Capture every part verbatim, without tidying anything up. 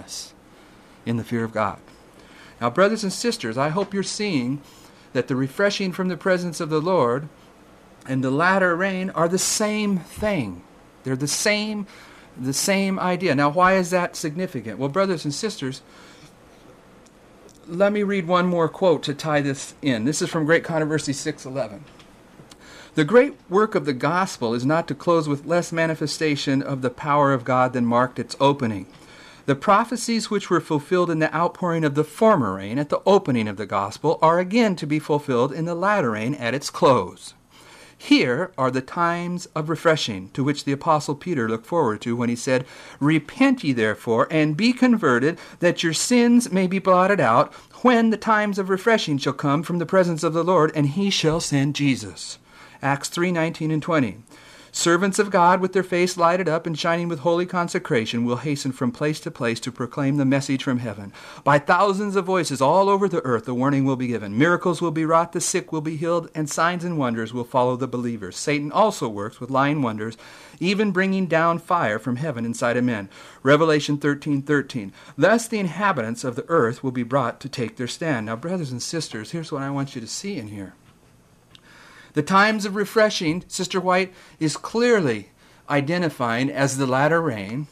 faithfulness in the fear of God. Now, brothers and sisters, I hope you're seeing that the refreshing from the presence of the Lord and the latter rain are the same thing. They're the same, the same idea. Now, why is that significant? Well, brothers and sisters, let me read one more quote to tie this in. This is from Great Controversy six eleven. The great work of the gospel is not to close with less manifestation of the power of God than marked its opening. The prophecies which were fulfilled in the outpouring of the former rain at the opening of the gospel are again to be fulfilled in the latter rain at its close. Here are the times of refreshing to which the Apostle Peter looked forward to when he said, "Repent ye therefore, and be converted, that your sins may be blotted out, when the times of refreshing shall come from the presence of the Lord, and he shall send Jesus." Acts three nineteen and twenty. Servants of God with their face lighted up and shining with holy consecration will hasten from place to place to proclaim the message from heaven. By thousands of voices all over the earth the warning will be given. Miracles will be wrought, the sick will be healed, and signs and wonders will follow the believers. Satan also works with lying wonders, even bringing down fire from heaven inside of men. Revelation thirteen thirteen. Thus the inhabitants of the earth will be brought to take their stand. Now, brothers and sisters, here's what I want you to see in here. The times of refreshing, Sister White is clearly identifying as the latter rain.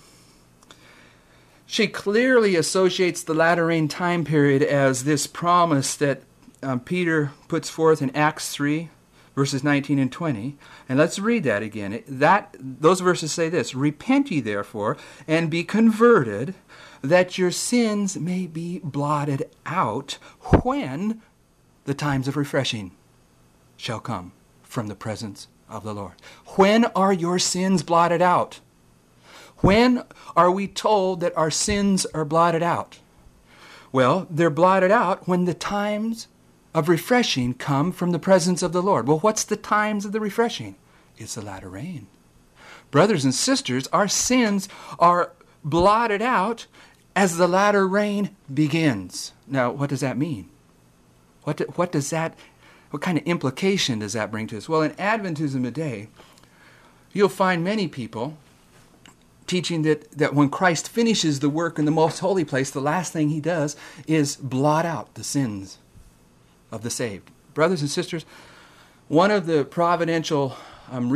She clearly associates the latter rain time period as this promise that um, Peter puts forth in Acts three, verses nineteen and twenty. And let's read that again. It, that those verses say this: "Repent ye therefore, and be converted, that your sins may be blotted out, when the times of refreshing shall come from the presence of the Lord." When are your sins blotted out? When are we told that our sins are blotted out? Well, they're blotted out when the times of refreshing come from the presence of the Lord. Well, what's the times of the refreshing? It's the latter rain. Brothers and sisters, our sins are blotted out as the latter rain begins. Now, what does that mean? What do, what does that What kind of implication does that bring to us? Well, in Adventism today, you'll find many people teaching that, that when Christ finishes the work in the most holy place, the last thing he does is blot out the sins of the saved. Brothers and sisters, one of the providential um,